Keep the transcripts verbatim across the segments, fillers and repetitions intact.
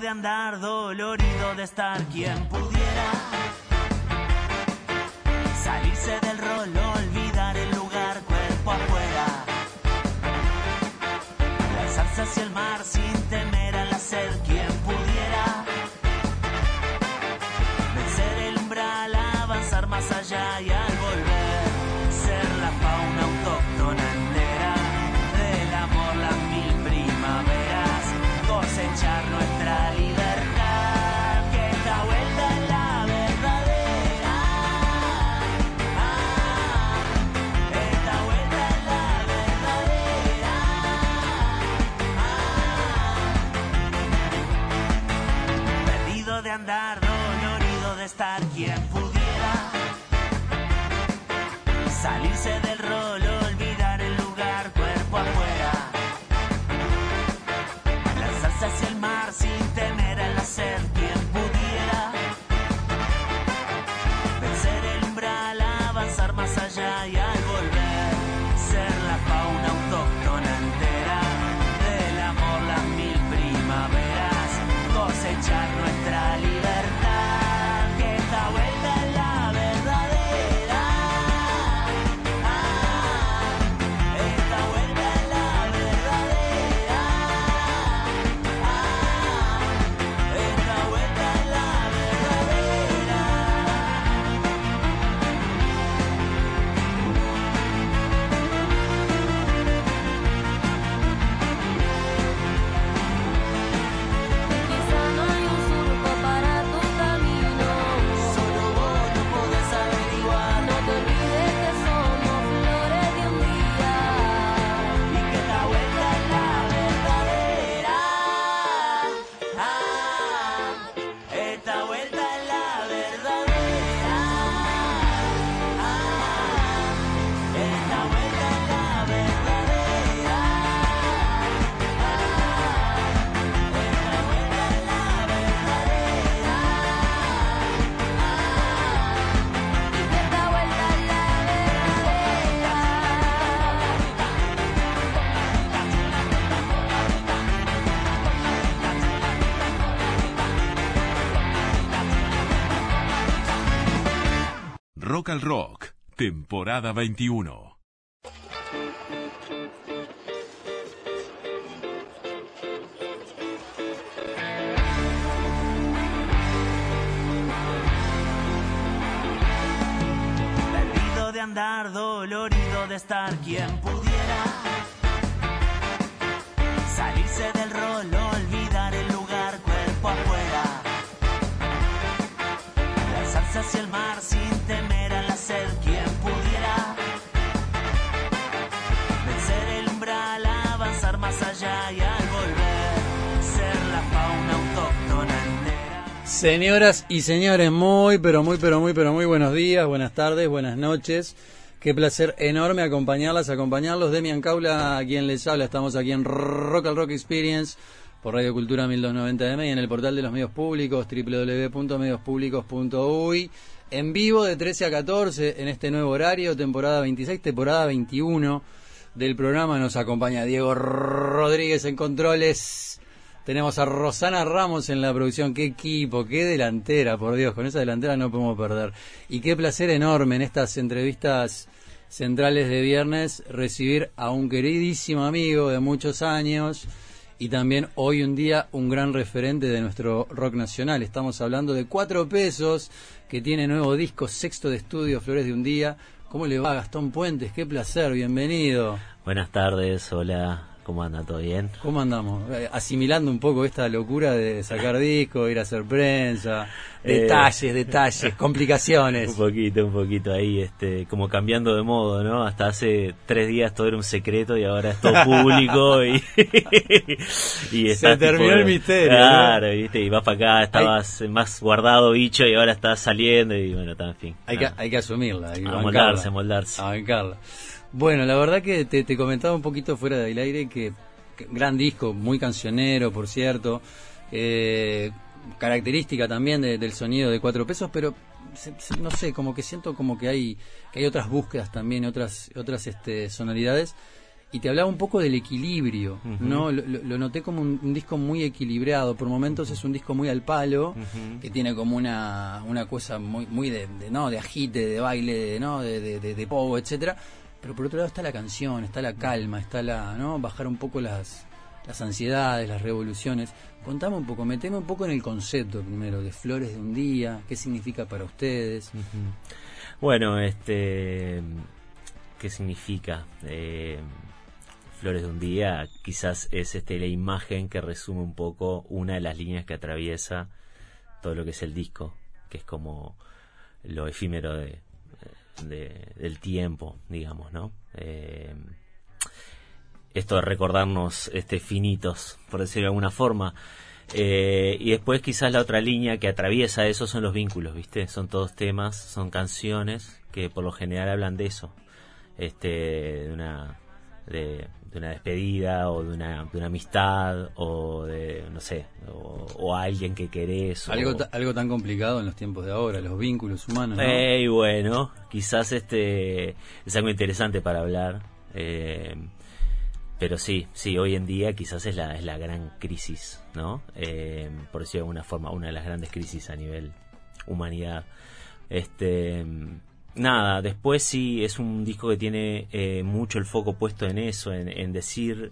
de andar dolorido de estar quien pudiera salirse del rol, olvidar el lugar cuerpo afuera, lanzarse hacia el mar sin temer al hacer quien pudiera vencer el umbral, avanzar más allá y al volver ser la fauna autóctona entera del amor, las mil primaveras, cosechar nuestra libertad, que esta vuelta es la verdadera, ah, esta vuelta es la verdadera, ah, perdido de andar, dolorido de estar quien pudiera salirse del rol, olvidar el lugar cuerpo afuera, lanzarse hacia el mar sin temer al hacer quien pudiera vencer el umbral, avanzar más allá y al volver ser la fauna autóctona entera del amor, las mil primaveras, cosechar nuestra libertad, que esta vuelta es la verdadera, ah, esta vuelta es la verdadera, ah, esta vuelta es la verdadera. Quizá no hay un surco para tu camino, Solo vos lo podés averiguar, no te olvides que somos flores de un día. y que esta vuelta es la verdadera, ah, esta vuelta es la verdadera, ah, esta vuelta es la verdadera, Y que esta vuelta es la verdadera. Rock al Rock, temporada veintiuno. perdido de andar, dolorido de estar quien pudiera salirse del rol, olvidar el lugar cuerpo afuera, lanzarse hacia el mar sin temer al hacer quien pudiera vencer el umbral, avanzar más allá y al volver ser la fauna autóctona entera. Señoras y señores, muy, pero muy, pero muy, pero muy buenos días, buenas tardes, buenas noches. Qué placer enorme acompañarlas, acompañarlos. Demian Caula, a quien les habla. Estamos aquí en Rock al Rock Experience por Radio Cultura mil doscientos noventa eme y en el portal de los medios públicos, doble u doble u doble u punto medios públicos punto uy. En vivo de trece a catorce en este nuevo horario, temporada veintiséis, temporada veintiuno del programa. Nos acompaña Diego Rodríguez en controles. Tenemos a Rosana Ramos en la producción. Qué equipo, qué delantera, por Dios, con esa delantera no podemos perder. Y qué placer enorme en estas entrevistas centrales de viernes recibir a un queridísimo amigo de muchos años y también hoy un día un gran referente de nuestro rock nacional. Estamos hablando de Cuatro Pesos, que tiene nuevo disco, sexto de estudio, Flores de un Día. ¿Cómo le va, Gastón Puentes? Qué placer, bienvenido. Buenas tardes, hola, ¿cómo anda? ¿Todo bien? ¿Cómo andamos? Eh, Asimilando un poco esta locura de sacar disco, ir a hacer prensa, Eh, detalles, detalles, complicaciones. Un poquito, un poquito ahí, este, como cambiando de modo, ¿no? Hasta hace tres días todo era un secreto y ahora es todo público y, y Se terminó el misterio, Claro, ¿no? ¿viste? Y vas para acá, estabas más guardado, bicho, y ahora estás saliendo y bueno, está, en fin. Hay que, nada. hay que asumirla, hay que A bancarla. moldarse, a moldarse. A bancarla. Bueno, la verdad que te, te comentaba un poquito fuera del aire que, que gran disco, muy cancionero, por cierto, eh, característica también de, del sonido de Cuatro Pesos, pero se, se, no sé, como que siento como que hay que hay otras búsquedas también, otras otras este, sonoridades, y te hablaba un poco del equilibrio, Uh-huh. ¿no? Lo, lo- lo noté como un, un disco muy equilibrado, por momentos es un disco muy al palo, Uh-huh. que tiene como una, una cosa muy muy de, de, no de agite, de baile, de, no de, de, de, de pogo, etcétera, pero por otro lado está la canción, está la calma, está la, ¿no? Bajar un poco las las ansiedades, las revoluciones. Contame un poco, meteme un poco en el concepto primero de Flores de un Día, qué significa para ustedes. Ujú. Bueno, este, ¿qué significa? Eh, Flores de un Día quizás es este la imagen que resume un poco una de las líneas que atraviesa todo lo que es el disco, que es como lo efímero de, de- del tiempo, digamos, ¿no? Eh, esto de recordarnos este finitos, por decirlo de alguna forma. Eh, y después quizás la otra línea que atraviesa eso son los vínculos, ¿viste? Son todos temas, son canciones que por lo general hablan de eso, este, de una de, de una despedida o de una, de una amistad o de, no sé, o, o alguien que querés. Algo, o, ta- algo tan complicado en los tiempos de ahora, los vínculos humanos, ¿no? Eh, y bueno, quizás este es algo interesante para hablar. Eh, pero sí, sí, hoy en día quizás es la, es la gran crisis, ¿no? Eh, por decirlo de alguna forma, una de las grandes crisis a nivel humanidad. Este, nada, después sí es un disco que tiene eh, mucho el foco puesto en eso, en, en decir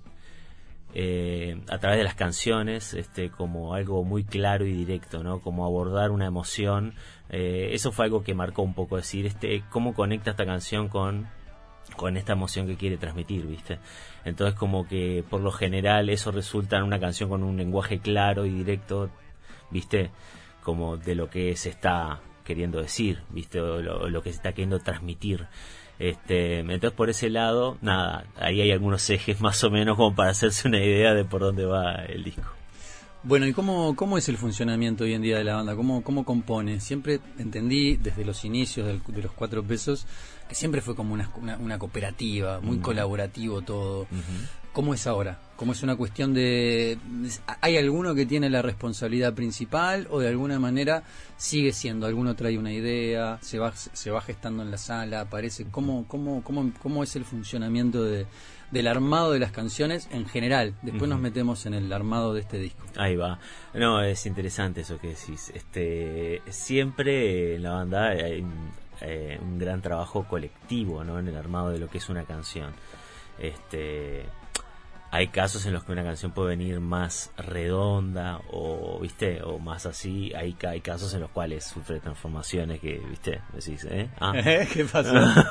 eh, a través de las canciones, este, como algo muy claro y directo, ¿no? Como abordar una emoción. Eh, eso fue algo que marcó un poco, decir, este, cómo conecta esta canción con con esta emoción que quiere transmitir, ¿viste? Entonces como que por lo general eso resulta en una canción con un lenguaje claro y directo, ¿viste? Como de lo que se está queriendo decir, ¿viste? O lo, o lo que se está queriendo transmitir. Este, entonces por ese lado, nada, ahí hay algunos ejes más o menos como para hacerse una idea de por dónde va el disco. Bueno, ¿y cómo, cómo es el funcionamiento hoy en día de la banda? ¿Cómo, cómo compone? Siempre entendí desde los inicios del- de los Cuatro Pesos que siempre fue como una, una, una cooperativa, muy Mm. colaborativo todo. Ujú. ¿Cómo es ahora? ¿Cómo es una cuestión de... ¿Hay alguno que tiene la responsabilidad principal o de alguna manera sigue siendo? ¿Alguno trae una idea? ¿Se va, se va gestando en la sala? ¿Aparece? ¿Cómo, cómo, cómo, cómo es el funcionamiento de, del armado de las canciones en general? Después Ujú. nos metemos en el armado de este disco. Ahí va. No, es interesante eso que decís. Este, siempre en la banda hay un, eh, un gran trabajo colectivo, ¿no? En el armado de lo que es una canción. Este, hay casos en los que una canción puede venir más redonda o, ¿viste? O más así. Hay, ca- hay casos en los cuales sufre transformaciones que, ¿viste? Decís, ¿eh? Ah. ¿Qué pasó?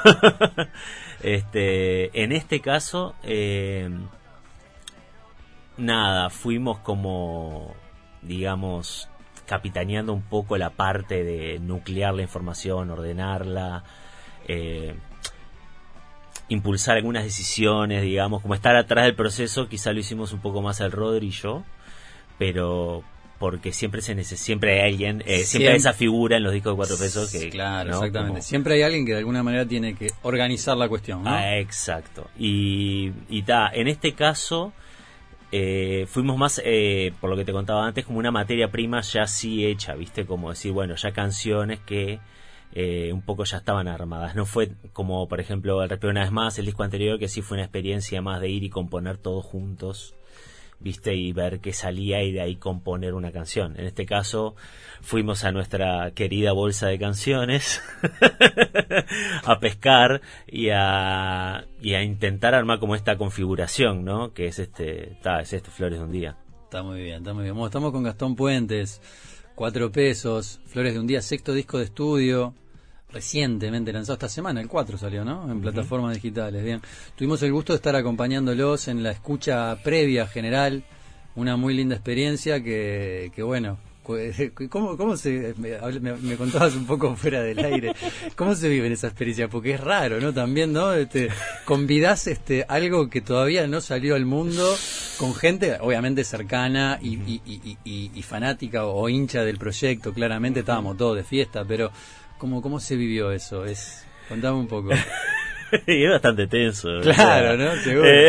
este, en este caso, eh, nada, fuimos como, digamos, capitaneando un poco la parte de nuclear la información, ordenarla, eh, impulsar algunas decisiones, digamos, como estar atrás del proceso. Quizá lo hicimos un poco más el Rodri y yo, pero porque siempre se neces- siempre hay alguien, eh, siempre, Siempre. hay esa figura en los discos de Cuatro Pesos que, Claro, ¿no? exactamente. Como- Siempre hay alguien que de alguna manera tiene que organizar la cuestión, ¿no? Ah, exacto. Y, y ta, en este caso eh, fuimos más, eh, por lo que te contaba antes, como una materia prima ya así hecha, ¿viste? Como decir, bueno, ya canciones que eh, un poco ya estaban armadas. No fue como, por ejemplo, el Respiro una vez más, el disco anterior, que sí fue una experiencia más de ir y componer todos juntos, ¿viste? Y ver qué salía y de ahí componer una canción. En este caso fuimos a nuestra querida bolsa de canciones a pescar y a, y a intentar armar como esta configuración, ¿no? Que es este, ta, es este Flores de un Día. Está muy bien, está muy bien. Bueno, estamos con Gastón Puentes, Cuatro Pesos, Flores de un Día, sexto disco de estudio, recientemente lanzado esta semana, el cuatro salió, ¿no? En plataformas digitales, bien. Tuvimos el gusto de estar acompañándolos en la escucha previa general, una muy linda experiencia que, que bueno, cu- ¿cómo, cómo se, me, me, me contabas un poco fuera del aire, cómo se vive en esa experiencia? Porque es raro, ¿no? También, ¿no? Este, convidás este, algo que todavía no salió al mundo con gente obviamente cercana y, y, y, y, y fanática o hincha del proyecto, claramente estábamos todos de fiesta, pero ¿cómo, cómo se vivió eso? Es, contame un poco. Y es bastante tenso. Claro, o sea, ¿no? Seguro. eh,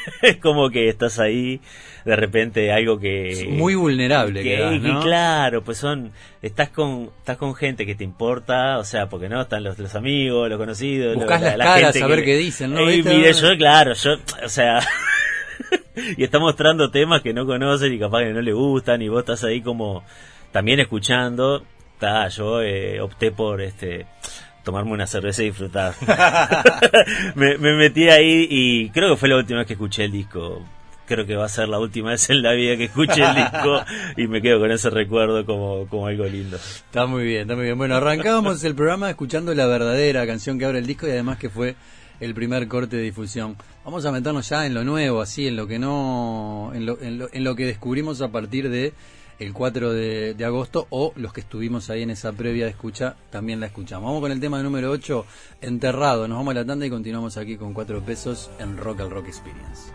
Es como que estás ahí, de repente algo que... Muy vulnerable que, quedás, ¿no? que claro, pues son... Estás con estás con gente que te importa, o sea, porque no están los, los amigos, los conocidos... Buscás la, las la caras, gente a ver que, qué dicen, ¿no? Ey, ¿Viste? mire, yo, claro, yo, o sea... y está mostrando temas que no conocen y capaz que no le gustan, y vos estás ahí como también escuchando. Ta, yo eh, opté por este tomarme una cerveza y disfrutar. me, me metí ahí y creo que fue la última vez que escuché el disco. Creo que va a ser la última vez en la vida que escuche el disco y me quedo con ese recuerdo como, como algo lindo. Está muy bien, está muy bien. Bueno, arrancábamos el programa escuchando la verdadera canción que abre el disco y además que fue el primer corte de difusión. Vamos a meternos ya en lo nuevo, así, en lo que no, en lo, en lo, en lo que descubrimos a partir de el cuatro de, de agosto, o los que estuvimos ahí en esa previa de escucha, también la escuchamos. Vamos con el tema número ocho, Enterrado. Nos vamos a la tanda y continuamos aquí con cuatro pesos en Rock al Rock Experience.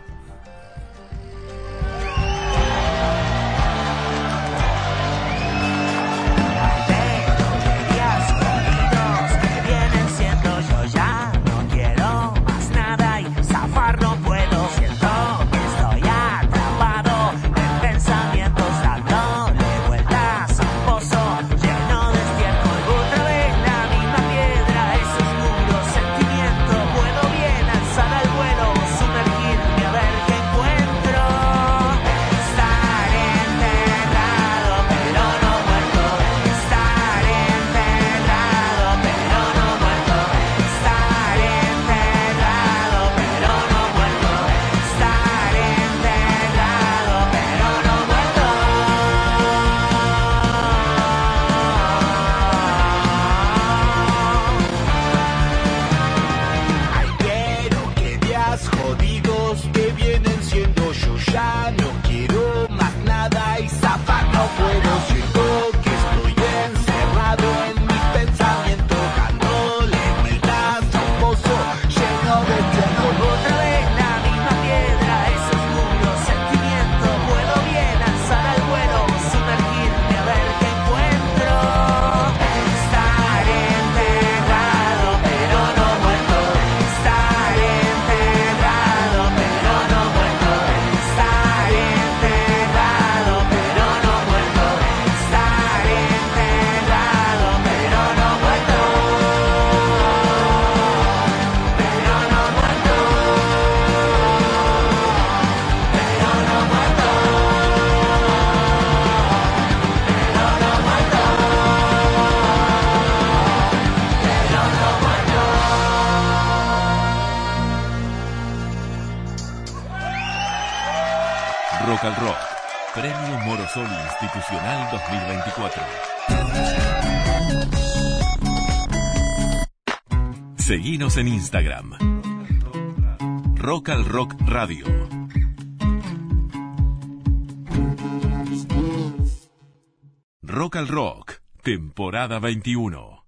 Rock al Rock, Premio Morosol Institucional dos mil veinticuatro. Seguinos en Instagram. Rock al Rock Radio. Rock al Rock, temporada veintiuno.